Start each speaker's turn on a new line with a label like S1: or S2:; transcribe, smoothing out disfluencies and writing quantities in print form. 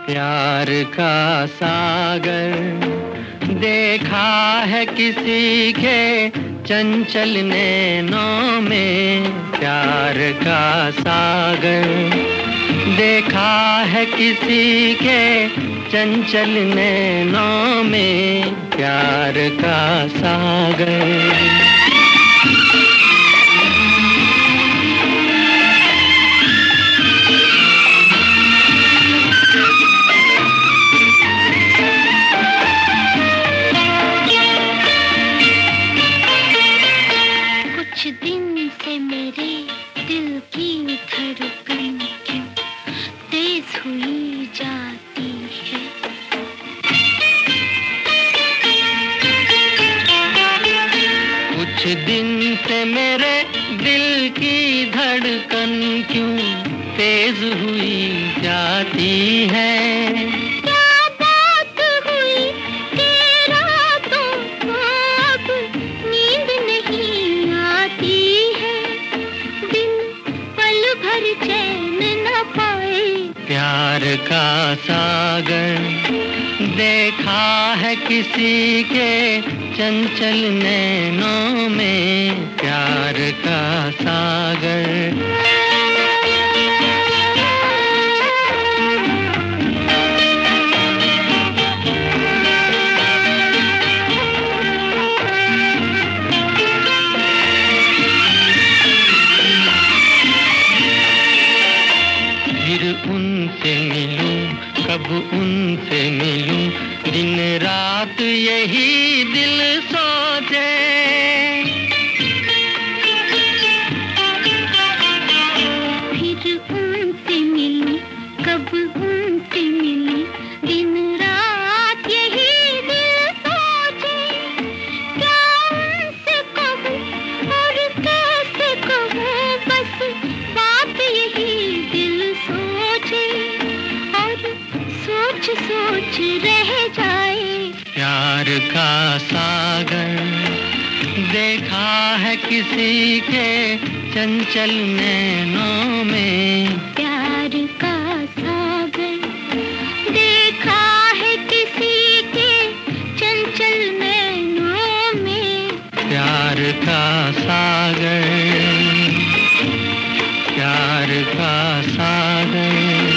S1: प्यार का सागर देखा है किसी के चंचल नैनों में। प्यार का सागर देखा है किसी के चंचल नैनों में। प्यार का सागर
S2: कुछ दिन से मेरे दिल की धड़कन क्यों तेज हुई जाती है।
S1: कुछ दिन से मेरे दिल की धड़कन क्यों तेज हुई जाती है। प्यार का सागर देखा है किसी के चंचल नैनों में। प्यार का सागर फिर उनसे मिलूं, कब उनसे मिलूं, दिन रात यही दिल सोचे।
S2: फिर उनसे मिलूं, कब उनसे मिलूं, दिन रात यही दिल सोचे। क्या उनसे कहूं और कैसे कहूं, बस बात यही दिल सोचे और सोच सोच रह जाए।
S1: प्यार का सागर देखा है किसी के चंचल नैनों में।
S2: प्यार का सागर देखा है किसी के चंचल नैनों में।
S1: प्यार का सागर, प्यार का सागर।